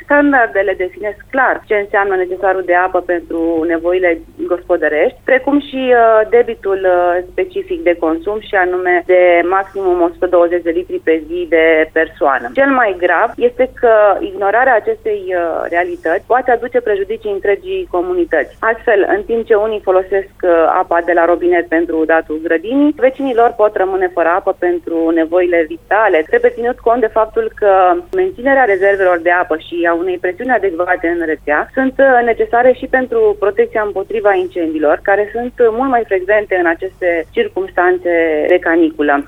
Standardele definesc clar ce înseamnă necesarul de apă pentru nevoile gospodărești, precum și debitul specific de consum, și anume de maximum 120 de litri pe zi de persoană. Cel mai grav este că ignorarea acestei realități poate aduce prejudicii întregii comunități. Astfel, în timp ce unii folosesc apa de la robinet pentru datul grădinii, vecinii lor pot rămâne fără apă pentru nevoile vitale. Trebuie ținut cont de faptul că menținerea rezervelor de apă și a unei presiuni adecvate în rețea sunt necesare și pentru protecția împotriva incendiilor, care sunt mult mai frecvente în aceste circumstanțe de caniculă.